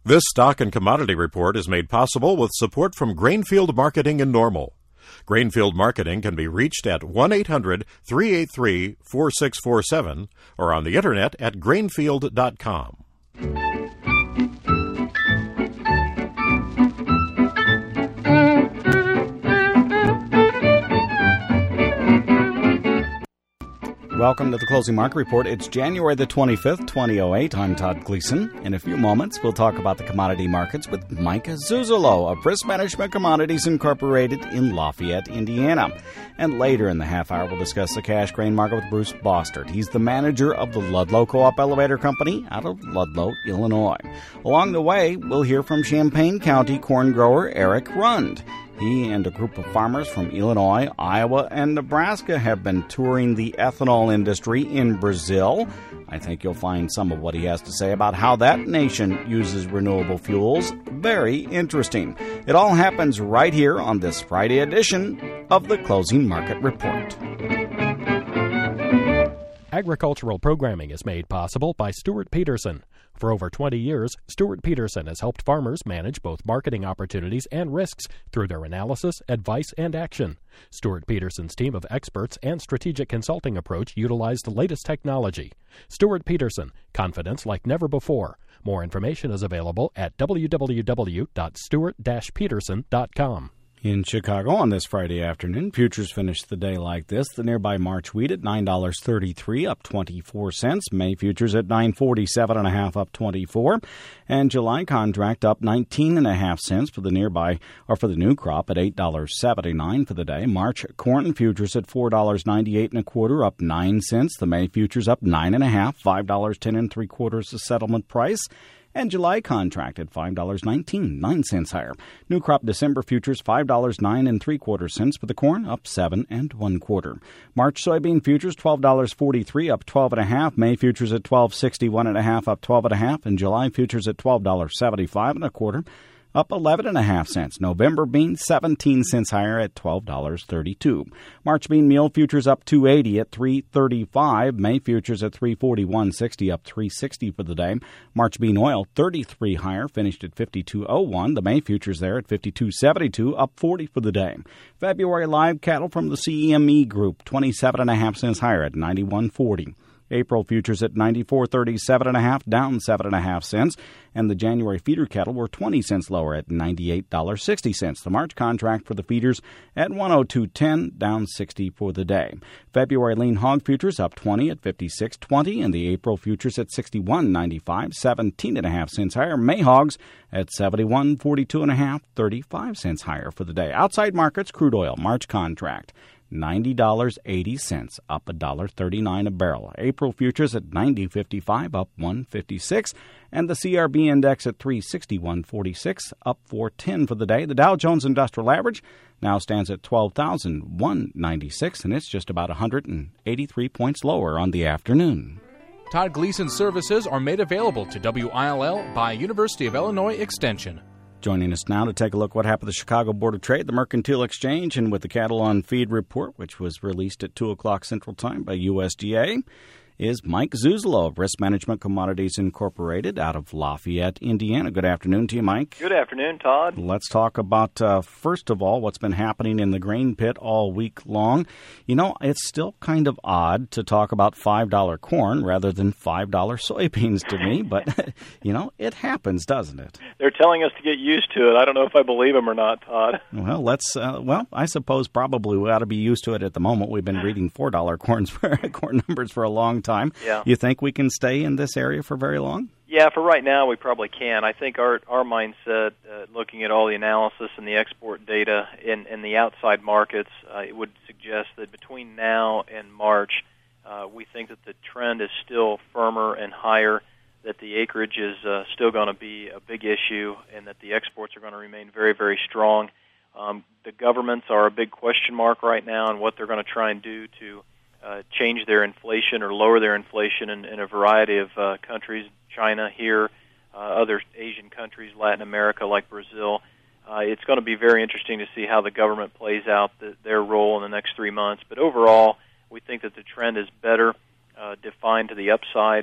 This stock and commodity report is made possible with support from Grainfield Marketing in Normal. Grainfield Marketing can be reached at 1-800-383-4647 or on the internet at grainfield.com. Welcome to the Closing Market Report. It's January the 25th, 2008. I'm Todd Gleason. In a few moments, we'll talk about the commodity markets with Mike Zuzolo of Risk Management Commodities Incorporated in Lafayette, Indiana. And later in the half hour, we'll discuss the cash grain market with Bruce Bostard. He's the manager of the Ludlow Co-op Elevator Company out of Ludlow, Illinois. Along the way, we'll hear from Champaign County corn grower Eric Rund. He and a group of farmers from Illinois, Iowa, and Nebraska have been touring the ethanol industry in Brazil. I think you'll find some of what he has to say about how that nation uses renewable fuels very interesting. It all happens right here on this Friday edition of the Closing Market Report. Agricultural programming is made possible by Stuart Peterson. For over 20 years, Stuart Peterson has helped farmers manage both marketing opportunities and risks through their analysis, advice, and action. Stuart Peterson's team of experts and strategic consulting approach utilize the latest technology. Stuart Peterson, confidence like never before. More information is available at www.stuart-peterson.com. In Chicago on this Friday afternoon, futures finished the day like this. The nearby March wheat at $9.33, up 24 cents. May futures at $9.47.5, up 24. And July contract up 19.5 cents for the nearby, or for the new crop at $8.79 for the day. March corn futures at $4.98.25, up 9 cents. The May futures up 9.5, $5.10 the settlement price. And July contract at $5.19, 9 cents higher. New crop December futures $5.0975 for the corn, up 7 1/4. March soybean futures $12.43, up 12.5. May futures at $12.61.5, up 12.5. And July futures at $12.75 up 11.5 cents. November bean 17 cents higher at $12.32. March bean meal futures up $2.80 at $3.35. May futures at $3.41.60, up $3.60 for the day. March bean oil 33 higher, finished at $52.01. The May futures there at $52.72, up 40 for the day. February live cattle from the CME Group 27.5 cents higher at $91.40. April futures at $94.37.5, down 7.5 cents, and the January feeder cattle were 20 cents lower at $98.60. The March contract for the feeders at $102.10, down 60 for the day. February lean hog futures up 20 at $56.20, and the April futures at $61.95, 17.5 cents higher. May hogs at $71.42.5, 35 cents higher for the day. Outside markets, crude oil, March contract $90.80, up $1.39 a barrel. April futures at $90.55, up $1.56, and the CRB index at 361.46, up 410 for the day. The Dow Jones Industrial Average now stands at 12,196, and it's just about 183 points lower on the afternoon. Todd Gleason services are made available to WILL by University of Illinois Extension. Joining us now to take a look at what happened at the Chicago Board of Trade, the Mercantile Exchange, and with the Cattle on Feed report, which was released at 2 o'clock Central Time by USDA, is Mike Zuzolo of Risk Management Commodities Incorporated out of Lafayette, Indiana. Good afternoon to you, Mike. Good afternoon, Todd. Let's talk about, first of all, what's been happening in the grain pit all week long. You know, it's still kind of odd to talk about $5 corn rather than $5 soybeans to me, but, you know, it happens, doesn't it? They're telling us to get used to it. I don't know if I believe them or not, Todd. Well, I suppose probably we ought to be used to it at the moment. We've been reading $4 corn numbers for a long time. Yeah. You think we can stay in this area for very long? Yeah, for right now we probably can. I think our mindset, looking at all the analysis and the export data in the outside markets, it would suggest that between now and March, we think that the trend is still firmer and higher, that the acreage is still going to be a big issue, and that the exports are going to remain very, very strong. The governments are a big question mark right now on what they're going to try and do to change their inflation or lower their inflation in a variety of countries, China here, other Asian countries, Latin America like Brazil. It's going to be very interesting to see how the government plays out their role in the next 3 months. But overall, we think that the trend is better defined to the upside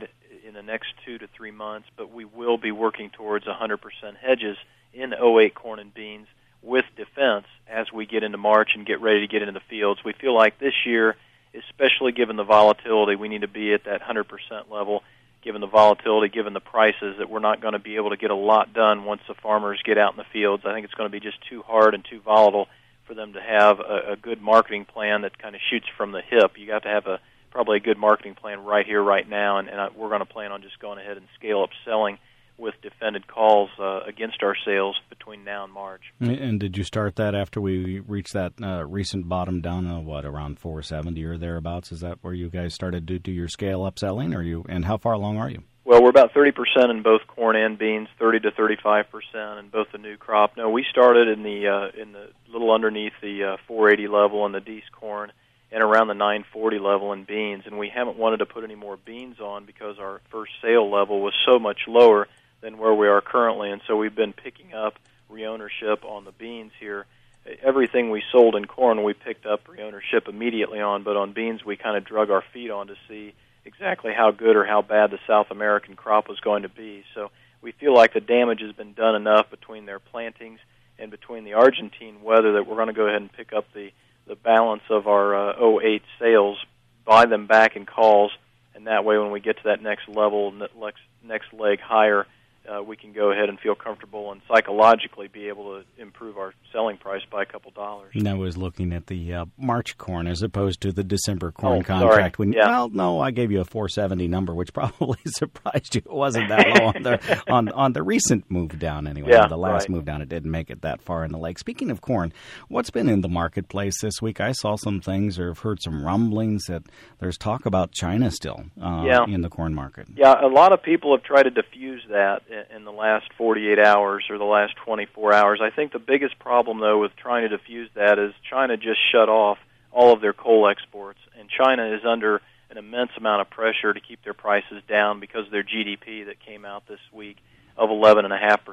in the next 2 to 3 months, but we will be working towards 100% hedges in 08 corn and beans with defense as we get into March and get ready to get into the fields. We feel like this year, especially given the volatility, we need to be at that 100% level, given the volatility, given the prices, that we're not going to be able to get a lot done once the farmers get out in the fields. I think it's going to be just too hard and too volatile for them to have a good marketing plan that kind of shoots from the hip. You have to have probably a good marketing plan right here, right now, and we're going to plan on just going ahead and scale up selling with defended calls against our sales between now and March. And did you start that after we reached that recent bottom down, around 470 or thereabouts? Is that where you guys started to do your scale-up selling, and how far along are you? Well, we're about 30% in both corn and beans, 30 to 35% in both the new crop. No, we started in the little underneath the 480 level in the Dees corn and around the 940 level in beans, and we haven't wanted to put any more beans on because our first sale level was so much lower than where we are currently, and so we've been picking up reownership on the beans here. Everything we sold in corn we picked up reownership immediately on, but on beans we kind of drug our feet on to see exactly how good or how bad the South American crop was going to be. So we feel like the damage has been done enough between their plantings and between the Argentine weather that we're going to go ahead and pick up the balance of our 08 sales, buy them back in calls, and that way when we get to that next level, next leg higher, we can go ahead and feel comfortable and psychologically be able to improve our selling price by a couple dollars. And I was looking at the March corn as opposed to the December corn contract. Sorry. Well, no, I gave you a 470 number, which probably surprised you. It wasn't that low on the recent move down anyway. Yeah, the last move down, it didn't make it that far in the lake. Speaking of corn, what's been in the marketplace this week? I saw some things or have heard some rumblings that there's talk about China still in the corn market. Yeah, a lot of people have tried to diffuse that in the last 48 hours or the last 24 hours. I think the biggest problem, though, with trying to diffuse that is China just shut off all of their coal exports, and China is under an immense amount of pressure to keep their prices down because of their GDP that came out this week of 11.5%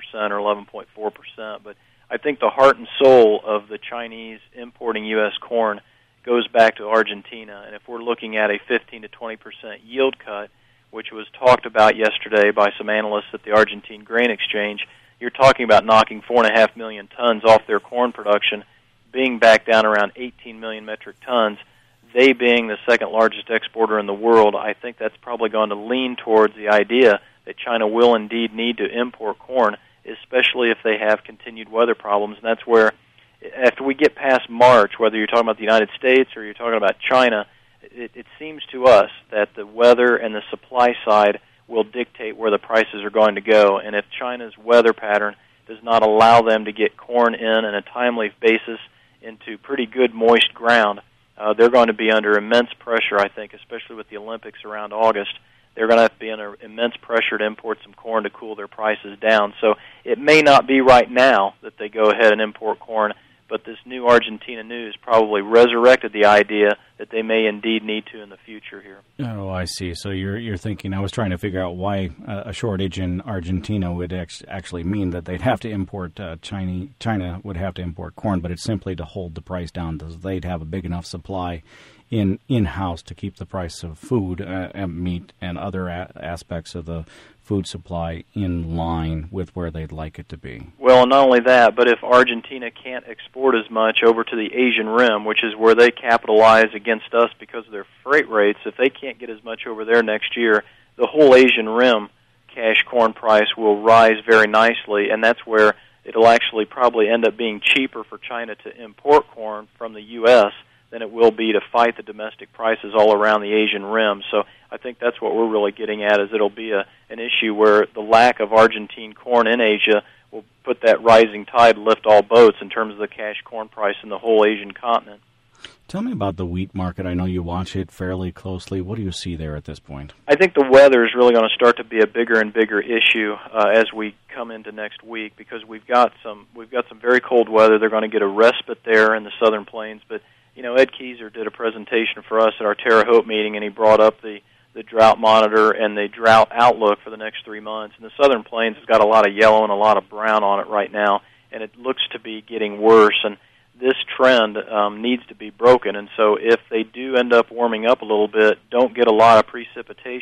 or 11.4%. But I think the heart and soul of the Chinese importing U.S. corn goes back to Argentina, and if we're looking at a 15 to 20% yield cut, which was talked about yesterday by some analysts at the Argentine Grain Exchange, you're talking about knocking 4.5 million tons off their corn production, being back down around 18 million metric tons. They being the second largest exporter in the world, I think that's probably going to lean towards the idea that China will indeed need to import corn, especially if they have continued weather problems. And that's where, after we get past March, whether you're talking about the United States or you're talking about China, it seems to us that the weather and the supply side will dictate where the prices are going to go. And if China's weather pattern does not allow them to get corn in a timely basis into pretty good moist ground, they're going to be under immense pressure, I think, especially with the Olympics around August. They're going to have to be under immense pressure to import some corn to cool their prices down. So it may not be right now that they go ahead and import corn, but this new Argentina news probably resurrected the idea that they may indeed need to in the future here. Oh, I see. So you're thinking, I was trying to figure out why a shortage in Argentina would actually mean that they'd have to import, China would have to import corn, but it's simply to hold the price down because they'd have a big enough supply in-house to keep the price of food, and meat, and other aspects of the food supply in line with where they'd like it to be. Well, not only that, but if Argentina can't export as much over to the Asian Rim, which is where they capitalize against us because of their freight rates, if they can't get as much over there next year, the whole Asian Rim cash corn price will rise very nicely, and that's where it'll actually probably end up being cheaper for China to import corn from the U.S. than it will be to fight the domestic prices all around the Asian Rim. So I think that's what we're really getting at, is it'll be an issue where the lack of Argentine corn in Asia will put that rising tide lift all boats in terms of the cash corn price in the whole Asian continent. Tell me about the wheat market. I know you watch it fairly closely. What do you see there at this point? I think the weather is really going to start to be a bigger and bigger issue as we come into next week, because we've got some very cold weather. They're going to get a respite there in the southern plains, but you know, Ed Keyser did a presentation for us at our Terre Haute meeting, and he brought up the drought monitor and the drought outlook for the next 3 months. And the southern plains has got a lot of yellow and a lot of brown on it right now, and it looks to be getting worse. And this trend needs to be broken. And so if they do end up warming up a little bit, don't get a lot of precipitation,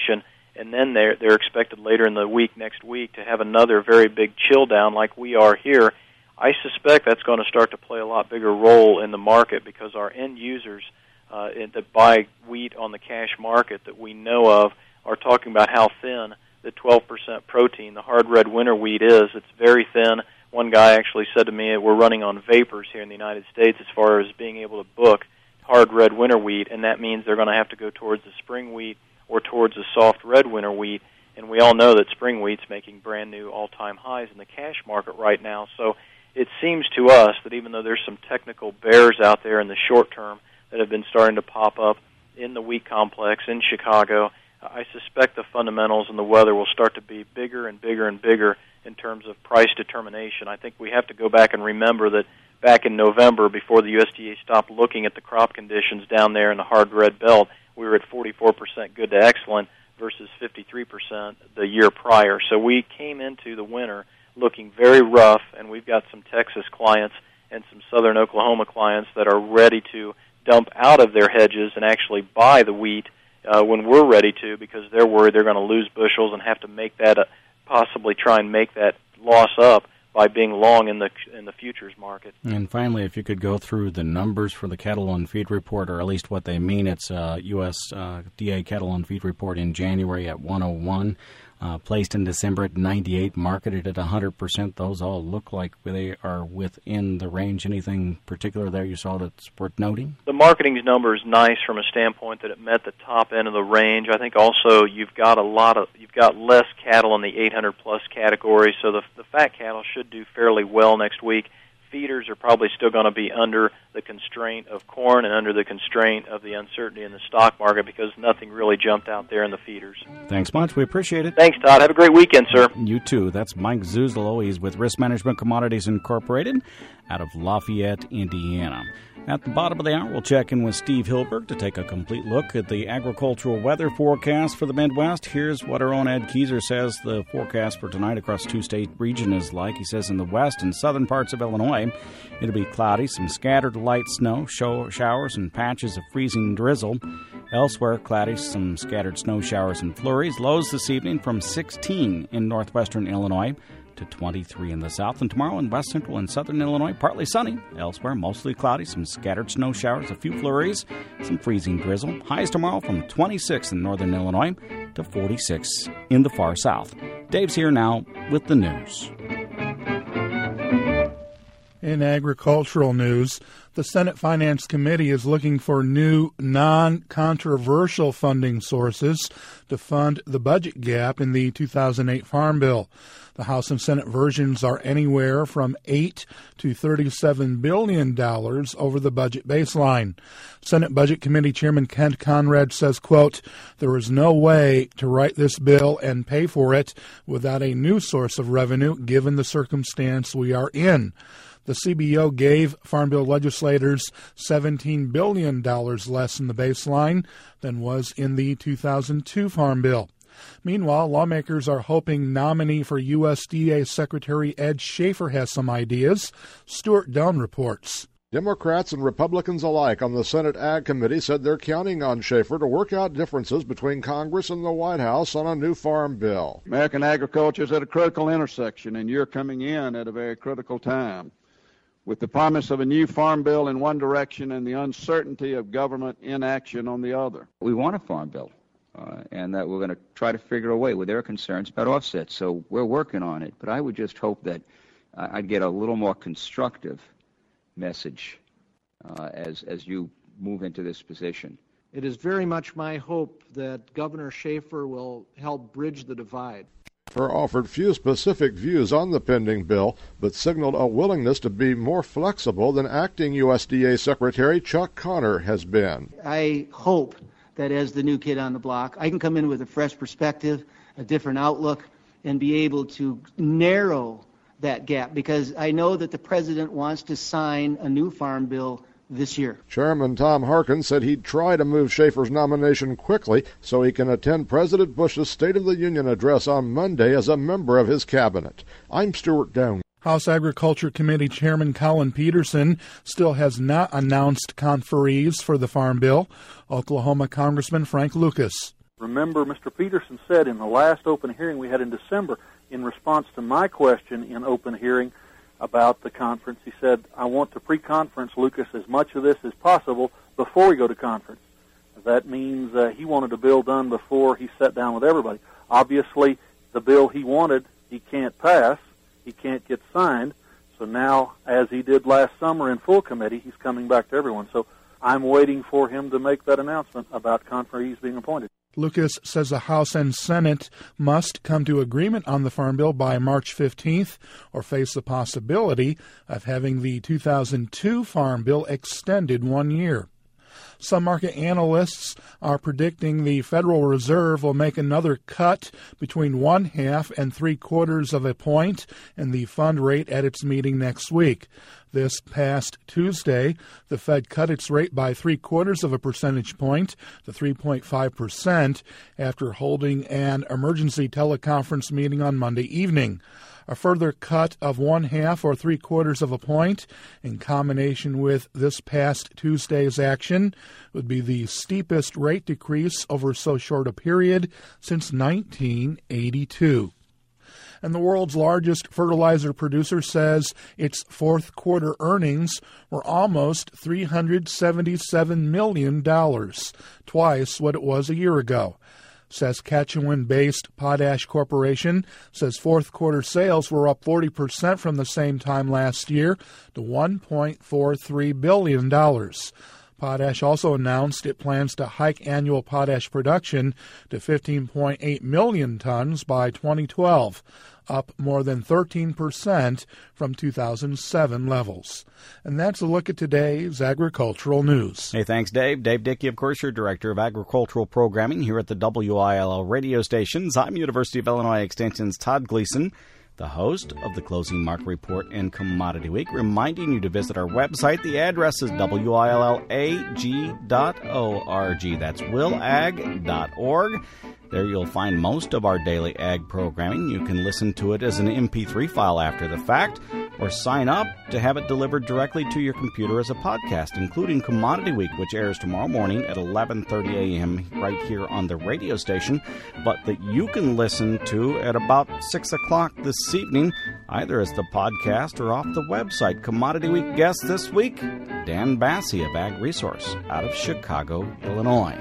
and then they're expected later in the week, next week, to have another very big chill down like we are here. I suspect that's going to start to play a lot bigger role in the market because our end users that buy wheat on the cash market that we know of are talking about how thin the 12% protein, the hard red winter wheat is. It's very thin. One guy actually said to me, we're running on vapors here in the United States as far as being able to book hard red winter wheat, and that means they're going to have to go towards the spring wheat or towards the soft red winter wheat. And we all know that spring wheat's making brand new all-time highs in the cash market right now. So it seems to us that even though there's some technical bears out there in the short term that have been starting to pop up in the wheat complex in Chicago, I suspect the fundamentals and the weather will start to be bigger and bigger and bigger in terms of price determination. I think we have to go back and remember that back in November, before the USDA stopped looking at the crop conditions down there in the hard red belt, we were at 44% good to excellent versus 53% the year prior. So we came into the winter looking very rough, and we've got some Texas clients and some southern Oklahoma clients that are ready to dump out of their hedges and actually buy the wheat when we're ready to, because they're worried they're going to lose bushels and have to make that possibly try and make that loss up by being long in the futures market. And finally, if you could go through the numbers for the cattle on feed report, or at least what they mean. It's USDA cattle on feed report in January at 101, placed in December at 98, marketed at 100%. Those all look like they are within the range. Anything particular there you saw that's worth noting? The marketing number is nice from a standpoint that it met the top end of the range. I think also you've got less cattle in the 800 plus category, so the fat cattle should do fairly well next week. Feeders are probably still going to be under the constraint of corn and under the constraint of the uncertainty in the stock market because nothing really jumped out there in the feeders. Thanks much. We appreciate it. Thanks, Todd. Have a great weekend, sir. You too. That's Mike Zuzolo. He's with Risk Management Commodities Incorporated out of Lafayette, Indiana. At the bottom of the hour, we'll check in with Steve Hilberg to take a complete look at the agricultural weather forecast for the Midwest. Here's what our own Ed Keyser says the forecast for tonight across two-state region is like. He says in the west and southern parts of Illinois, it'll be cloudy, some scattered light snow, showers, and patches of freezing drizzle. Elsewhere, cloudy, some scattered snow showers and flurries. Lows this evening from 16 in northwestern Illinois to 23 in the south, and tomorrow in west central and southern Illinois, partly sunny. Elsewhere, mostly cloudy, some scattered snow showers, a few flurries, some freezing drizzle. Highs tomorrow from 26 in northern Illinois to 46 in the far south. Dave's here now with the news. In agricultural news, the Senate Finance Committee is looking for new, non-controversial funding sources to fund the budget gap in the 2008 Farm Bill. The House and Senate versions are anywhere from $8 to $37 billion over the budget baseline. Senate Budget Committee Chairman Kent Conrad says, quote, "There is no way to write this bill and pay for it without a new source of revenue given the circumstance we are in." The CBO gave Farm Bill legislators $17 billion less in the baseline than was in the 2002 Farm Bill. Meanwhile, lawmakers are hoping nominee for USDA Secretary Ed Schaefer has some ideas. Stuart Doan reports. Democrats and Republicans alike on the Senate Ag Committee said they're counting on Schaefer to work out differences between Congress and the White House on a new farm bill. American agriculture is at a critical intersection, and you're coming in at a very critical time. With the promise of a new farm bill in one direction and the uncertainty of government inaction on the other. We want a farm bill, and that we're going to try to figure a way where there are concerns about offsets. So we're working on it, but I would just hope that I'd get a little more constructive message as you move into this position. It is very much my hope that Governor Schaefer will help bridge the divide. Schaefer offered few specific views on the pending bill, but signaled a willingness to be more flexible than acting USDA Secretary Chuck Connor has been. I hope that as the new kid on the block, I can come in with a fresh perspective, a different outlook, and be able to narrow that gap, because I know that the president wants to sign a new farm bill this year. Chairman Tom Harkin said he'd try to move Schaefer's nomination quickly so he can attend President Bush's State of the Union address on Monday as a member of his cabinet. I'm Stuart Down. House Agriculture Committee Chairman Collin Peterson still has not announced conferees for the Farm Bill. Oklahoma Congressman Frank Lucas. Remember, Mr. Peterson said in the last open hearing we had in December, in response to my question in open hearing about the conference, he said, I want to pre-conference, Lucas, as much of this as possible before we go to conference. That means he wanted a bill done before he sat down with everybody. Obviously, the bill he wanted, he can't pass. He can't get signed. So now, as he did last summer in full committee, he's coming back to everyone. So I'm waiting for him to make that announcement about conferees being appointed. Lucas says the House and Senate must come to agreement on the Farm Bill by March 15th or face the possibility of having the 2002 Farm Bill extended 1 year. Some market analysts are predicting the Federal Reserve will make another cut between 1/2 and 3/4 of a point in the fund rate at its meeting next week. This past Tuesday, the Fed cut its rate by 3/4 of a percentage point to 3.5% after holding an emergency teleconference meeting on Monday evening. A further cut of 1/2 or 3/4 of a point, in combination with this past Tuesday's action, would be the steepest rate decrease over so short a period since 1982. And the world's largest fertilizer producer says its fourth quarter earnings were almost $377 million, twice what it was a year ago. Saskatchewan-based Potash Corporation says fourth quarter sales were up 40% from the same time last year to $1.43 billion. Potash also announced it plans to hike annual potash production to 15.8 million tons by 2012, up more than 13% from 2007 levels. And that's a look at today's agricultural news. Hey, thanks, Dave. Dave Dickey, of course, your Director of Agricultural Programming here at the WILL radio stations. I'm University of Illinois Extension's Todd Gleason, the host of the Closing Market Report and Commodity Week, reminding you to visit our website. The address is willag.org. That's willag.org. There you'll find most of our daily ag programming. You can listen to it as an MP3 file after the fact, or sign up to have it delivered directly to your computer as a podcast, including Commodity Week, which airs tomorrow morning at 11:30 a.m. right here on the radio station, but that you can listen to at about 6 o'clock this evening, either as the podcast or off the website. Commodity Week guest this week, Dan Bassey of Ag Resource out of Chicago, Illinois.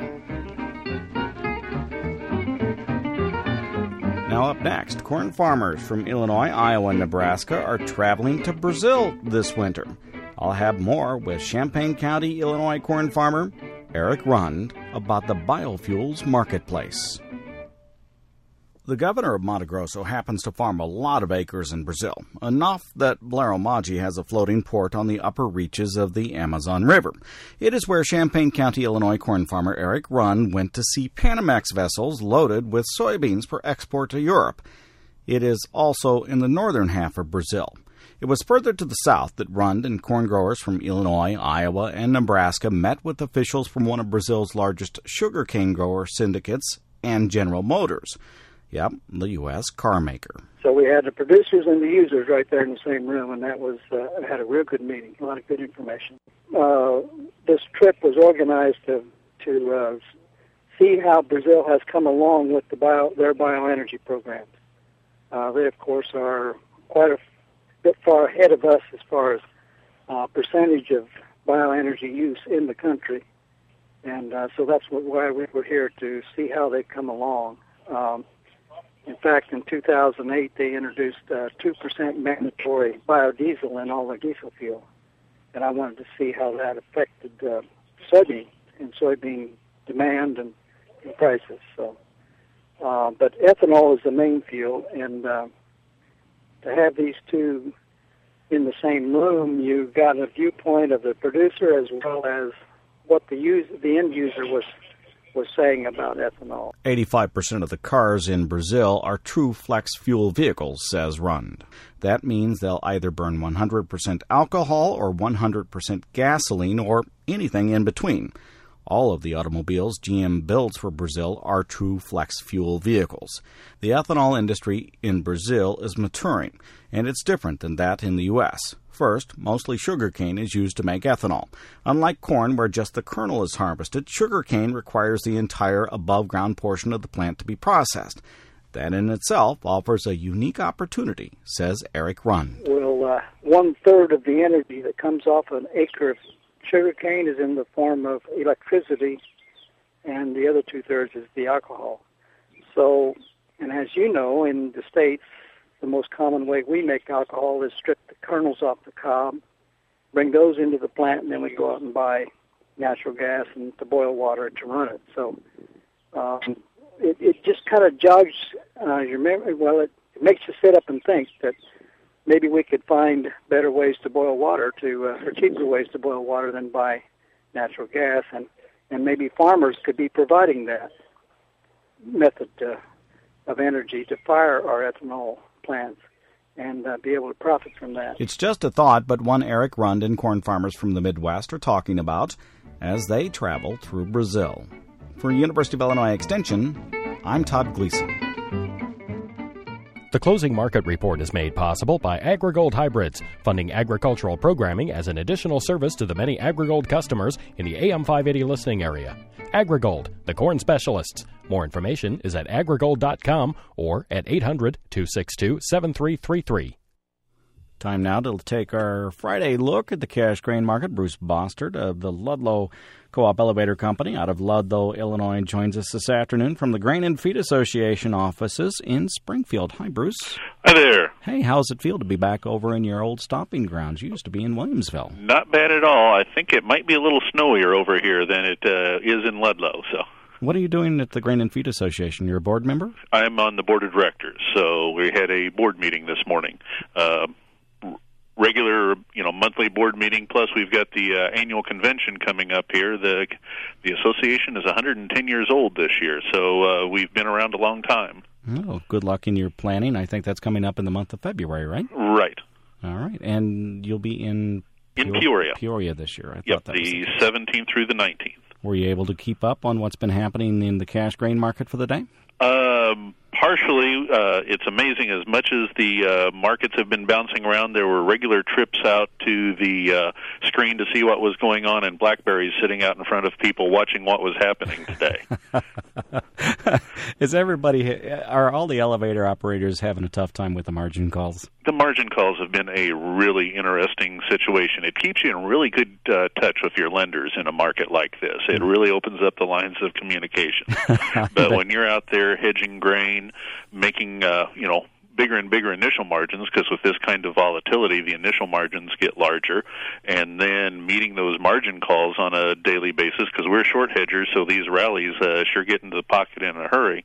Now up next, corn farmers from Illinois, Iowa, and Nebraska are traveling to Brazil this winter. I'll have more with Champaign County, Illinois corn farmer Eric Rund about the biofuels marketplace. The governor of Mato Grosso happens to farm a lot of acres in Brazil, enough that Bleromaggi has a floating port on the upper reaches of the Amazon River. It is where Champaign County, Illinois corn farmer Eric Rund went to see Panamax vessels loaded with soybeans for export to Europe. It is also in the northern half of Brazil. It was further to the south that Rund and corn growers from Illinois, Iowa, and Nebraska met with officials from one of Brazil's largest sugarcane grower syndicates and General Motors. Yep, the U.S. car maker. So we had the producers and the users right there in the same room, and that was had a real good meeting, a lot of good information. This trip was organized to see how Brazil has come along with their bioenergy programs. They, of course, are quite a bit far ahead of us as far as percentage of bioenergy use in the country, and so that's why we were here, to see how they've come along. In fact, in 2008, they introduced 2% mandatory biodiesel in all their diesel fuel, and I wanted to see how that affected soybean demand and prices. So, but ethanol is the main fuel, and to have these two in the same room, you've got a viewpoint of the producer as well as what the end user was saying about ethanol. 85% of the cars in Brazil are true flex fuel vehicles, says Rund. That means they'll either burn 100% alcohol or 100% gasoline or anything in between. All of the automobiles GM builds for Brazil are true flex fuel vehicles. The ethanol industry in Brazil is maturing. and it's different than that in the U.S. First, mostly sugarcane is used to make ethanol. Unlike corn, where just the kernel is harvested, sugarcane requires the entire above-ground portion of the plant to be processed. That in itself offers a unique opportunity, says Eric Rund. Well, 1/3 of the energy that comes off an acre of sugarcane is in the form of electricity, and the other 2/3 is the alcohol. So, and as you know, in the States, the most common way we make alcohol is strip the kernels off the cob, bring those into the plant, and then we go out and buy natural gas and to boil water to run it. So it just kind of jogs your memory. Well, it makes you sit up and think that maybe we could find better ways to boil water, or cheaper ways to boil water than buy natural gas, and maybe farmers could be providing that method of energy to fire our ethanol plants and be able to profit from that. It's just a thought, but one Eric Rund and corn farmers from the Midwest are talking about as they travel through Brazil. For University of Illinois Extension, I'm Todd Gleason. The closing market report is made possible by AgriGold Hybrids, funding agricultural programming as an additional service to the many AgriGold customers in the AM 580 listening area. AgriGold, the corn specialists. More information is at agrigold.com or at 800-262-7333. Time now to take our Friday look at the cash grain market. Bruce Bostard of the Ludlow Co-op Elevator Company out of Ludlow, Illinois, joins us this afternoon from the Grain and Feed Association offices in Springfield. Hi, Bruce. Hi there. Hey, how's it feel to be back over in your old stomping grounds? You used to be in Williamsville. Not bad at all. I think it might be a little snowier over here than it is in Ludlow. So, what are you doing at the Grain and Feed Association? You're a board member? I'm on the board of directors. So we had a board meeting this morning. Regular, monthly board meeting, plus we've got the annual convention coming up here. The association is 110 years old this year, so we've been around a long time. Oh, good luck in your planning. I think that's coming up in the month of February, right? Right. All right, and you'll be in Peoria. Peoria this year. The 17th through the 19th. Were you able to keep up on what's been happening in the cash grain market for the day? Partially. It's amazing. As much as the markets have been bouncing around, there were regular trips out to the screen to see what was going on, and blackberries sitting out in front of people watching what was happening today. Are all the elevator operators having a tough time with the margin calls? The margin calls have been a really interesting situation. It keeps you in really good touch with your lenders in a market like this. It really opens up the lines of communication. But when you're out there hedging grain, making bigger and bigger initial margins, because with this kind of volatility, the initial margins get larger, and then meeting those margin calls on a daily basis, because we're short hedgers, so these rallies sure get into the pocket in a hurry.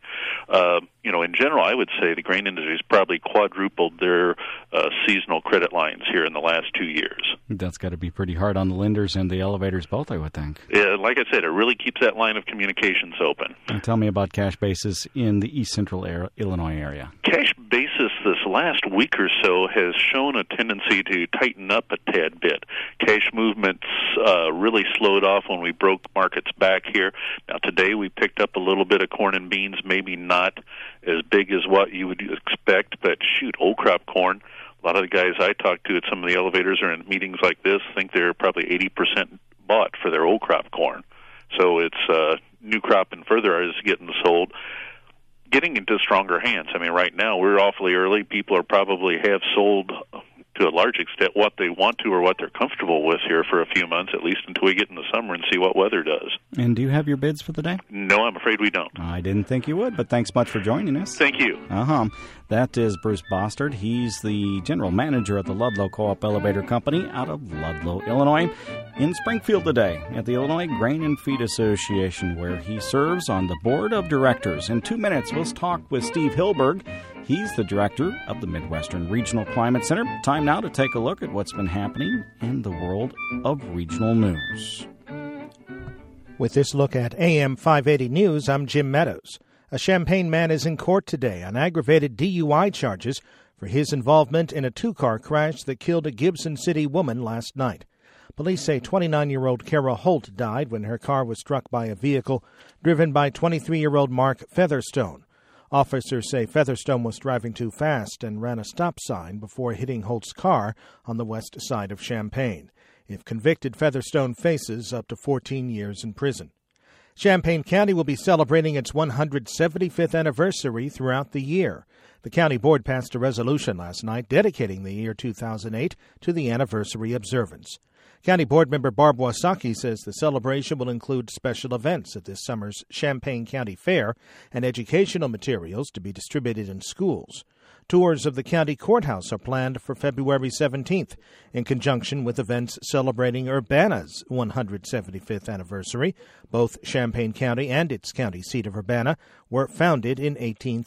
In general, I would say the grain industry has probably quadrupled their seasonal credit lines here in the last 2 years. That's got to be pretty hard on the lenders and the elevators both, I would think. Yeah, like I said, it really keeps that line of communications open. And tell me about cash basis in the East Central Illinois area. Cash basis this last week or so has shown a tendency to tighten up a tad bit. Cash movements really slowed off when we broke markets back here. Now today we picked up a little bit of corn and beans, maybe not as big as what you would expect, but old crop corn. A lot of the guys I talk to at some of the elevators or in meetings like this think they're probably 80% bought for their old crop corn. So it's new crop and further is getting sold. Getting into stronger hands. I mean, right now we're awfully early. People are probably have sold to a large extent what they want to or what they're comfortable with here for a few months, at least until we get in the summer and see what weather does. And do you have your bids for the day? No, I'm afraid we don't. I didn't think you would, but thanks much for joining us. Thank you. That is Bruce Bostard. He's the general manager at the Ludlow Co-op Elevator Company out of Ludlow, Illinois, in Springfield today at the Illinois Grain and Feed Association, where he serves on the board of directors. In 2 minutes, we'll talk with Steve Hilberg. He's the director of the Midwestern Regional Climate Center. Time now to take a look at what's been happening in the world of regional news. With this look at AM 580 News, I'm Jim Meadows. A Champaign man is in court today on aggravated DUI charges for his involvement in a two-car crash that killed a Gibson City woman last night. Police say 29-year-old Kara Holt died when her car was struck by a vehicle driven by 23-year-old Mark Featherstone. Officers say Featherstone was driving too fast and ran a stop sign before hitting Holt's car on the west side of Champaign. If convicted, Featherstone faces up to 14 years in prison. Champaign County will be celebrating its 175th anniversary throughout the year. The county board passed a resolution last night dedicating the year 2008 to the anniversary observance. County Board member Barb Wasaki says the celebration will include special events at this summer's Champaign County Fair and educational materials to be distributed in schools. Tours of the county courthouse are planned for February 17th in conjunction with events celebrating Urbana's 175th anniversary. Both Champaign County and its county seat of Urbana were founded in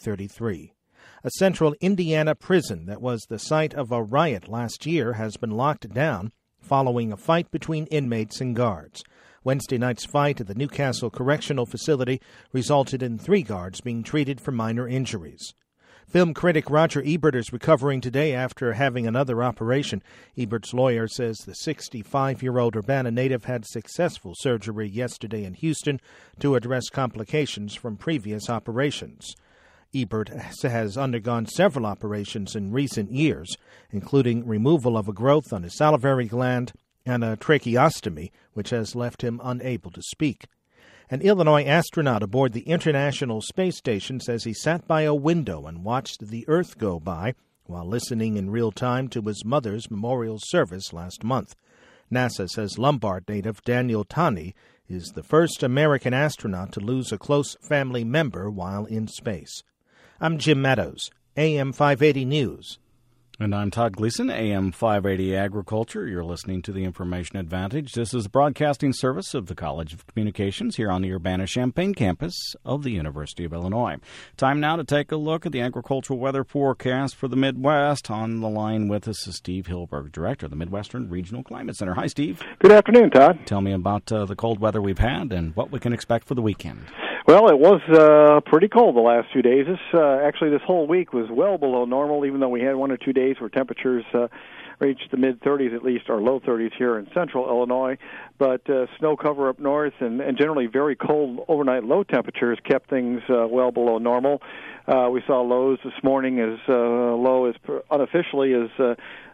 1833. A central Indiana prison that was the site of a riot last year has been locked down following a fight between inmates and guards. Wednesday night's fight at the Newcastle Correctional Facility resulted in 3 guards being treated for minor injuries. Film critic Roger Ebert is recovering today after having another operation. Ebert's lawyer says the 65-year-old Urbana native had successful surgery yesterday in Houston to address complications from previous operations. Ebert has undergone several operations in recent years, including removal of a growth on his salivary gland and a tracheostomy, which has left him unable to speak. An Illinois astronaut aboard the International Space Station says he sat by a window and watched the Earth go by while listening in real time to his mother's memorial service last month. NASA says Lombard native Daniel Tani is the first American astronaut to lose a close family member while in space. I'm Jim Meadows, AM 580 News. And I'm Todd Gleason, AM 580 Agriculture. You're listening to the Information Advantage. This is the broadcasting service of the College of Communications here on the Urbana-Champaign campus of the University of Illinois. Time now to take a look at the agricultural weather forecast for the Midwest. On the line with us is Steve Hilberg, Director of the Midwestern Regional Climate Center. Hi, Steve. Good afternoon, Todd. Tell me about the cold weather we've had and what we can expect for the weekend. Well, it was pretty cold the last few days. Actually, this whole week was well below normal, even though we had 1 or 2 days where temperatures reached the mid-30s at least, or low 30s here in central Illinois. But snow cover up north and generally very cold overnight low temperatures kept things well below normal. We saw lows this morning as low as unofficially as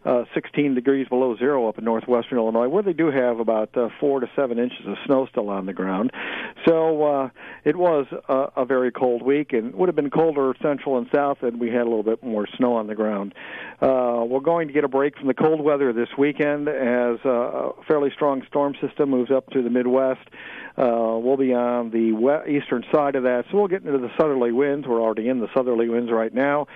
16 degrees below zero up in northwestern Illinois, where they do have about 4 to 7 inches of snow still on the ground. So it was a very cold week, and would have been colder central and south had we had a little bit more snow on the ground. We're going to get a break from the cold weather this weekend as a fairly strong storm system moves up to the Midwest. We'll be on the eastern side of that, so we'll get into the southerly winds. We're already in the southerly winds right now,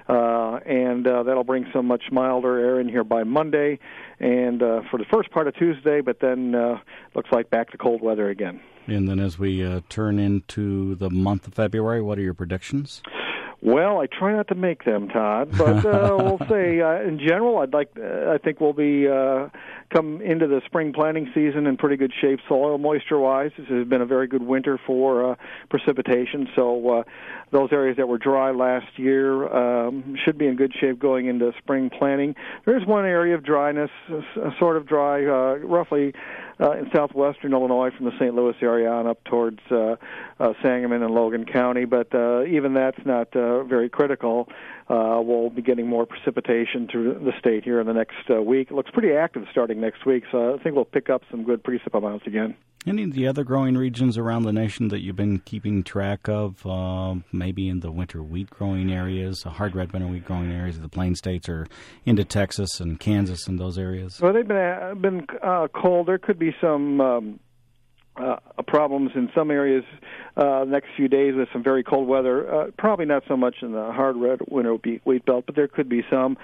and that'll bring some much milder air in here by Monday and for the first part of Tuesday, but then looks like back to cold weather again. And then as we turn into the month of February, what are your predictions? Well, I try not to make them, Todd, but we'll say in general, I think we'll be come into the spring planting season in pretty good shape soil moisture-wise. This has been a very good winter for precipitation, so those areas that were dry last year should be in good shape going into spring planting. There's one area of dryness, sort of dry, roughly in southwestern Illinois from the St. Louis area on up towards Sangamon and Logan County, but even that's not very critical. We'll be getting more precipitation through the state here in the next week. It looks pretty active starting next week, so I think we'll pick up some good precip amounts again. Any of the other growing regions around the nation that you've been keeping track of, maybe in the winter wheat growing areas, the hard red winter wheat growing areas of the Plain States, or into Texas and Kansas and those areas? Well, they've been cold. There could be some problems in some areas next few days with some very cold weather. Probably not so much in the hard red winter wheat belt, but there could be some.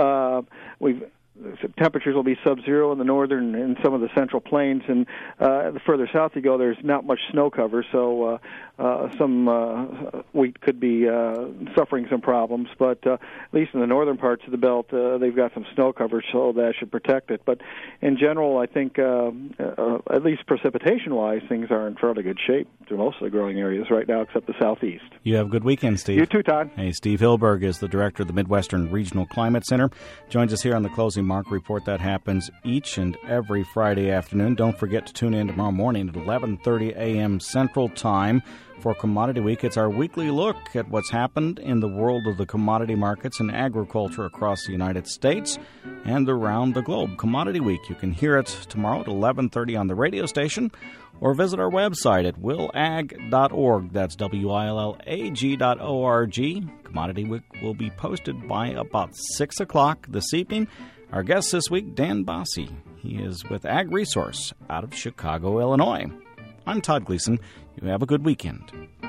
Temperatures will be sub-zero in the northern and some of the central plains, and the further south you go, there's not much snow cover, so some wheat could be suffering some problems. But at least in the northern parts of the belt, they've got some snow cover, so that should protect it. But in general, I think at least precipitation-wise, things are in fairly good shape through most of the growing areas right now, except the southeast. You have a good weekend, Steve. You too, Todd. Hey, Steve Hilberg is the director of the Midwestern Regional Climate Center. Joins us here on the closing market report that happens each and every Friday afternoon. Don't forget to tune in tomorrow morning at 11:30 a.m. Central Time for Commodity Week. It's our weekly look at what's happened in the world of the commodity markets and agriculture across the United States and around the globe. Commodity Week, you can hear it tomorrow at 11:30 on the radio station, or visit our website at willag.org. That's willag.org. Commodity Week will be posted by about 6 o'clock this evening. Our guest this week, Dan Bassi. He is with Ag Resource out of Chicago, Illinois. I'm Todd Gleason. You have a good weekend.